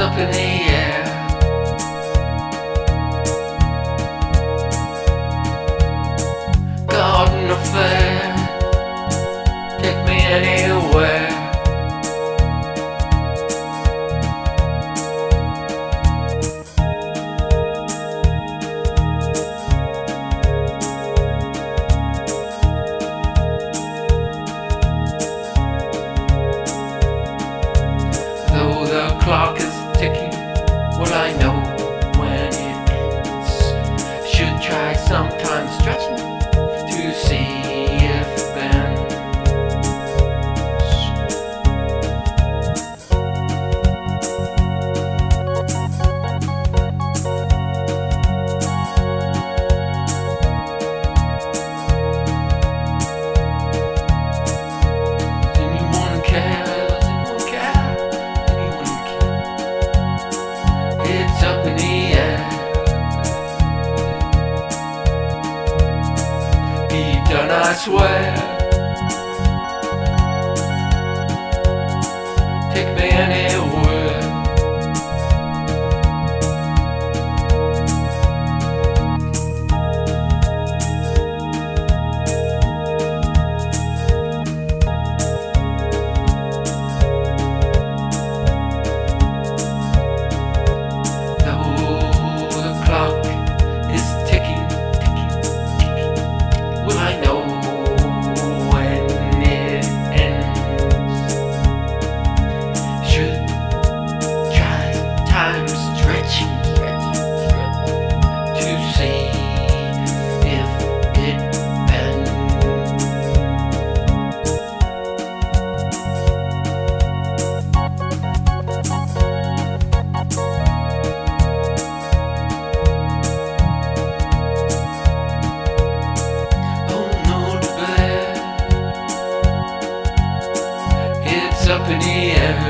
up in the air. Garden affair, take me anywhere. Though the clock is ticking, well I know when it ends. Should try sometimes stretching to see if it bends. Anyone cares? Anyone care? Anyone care? It's up in the air. Be done, I swear. Take me anywhere. Though the clock is ticking, ticking, ticking, will I know when it ends? Should try time stretching to see if it bends. Oh no, despair. It's up in the air.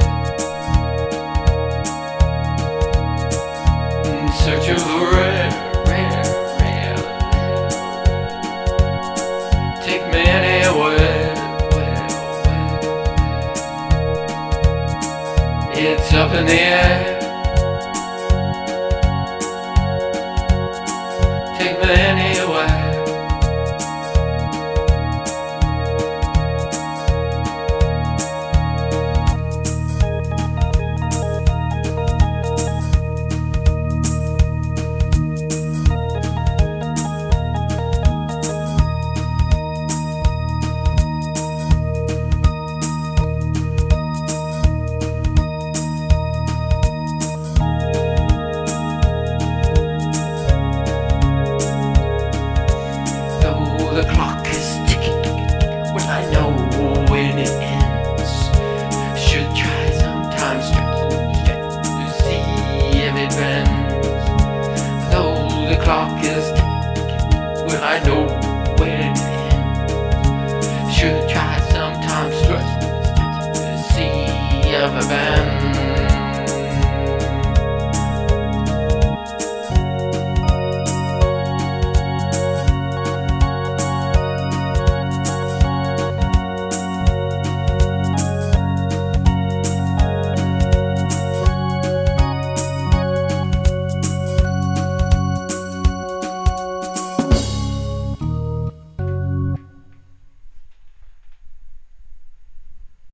In search of a rare. Take me anywhere. It's up in the air. Take me anywhere. Though the clock is ticking, well I know when it ends. Should try sometimes to see if it bends. Though the clock is ticking, well I know when it ends. Should try sometimes to see if it bends.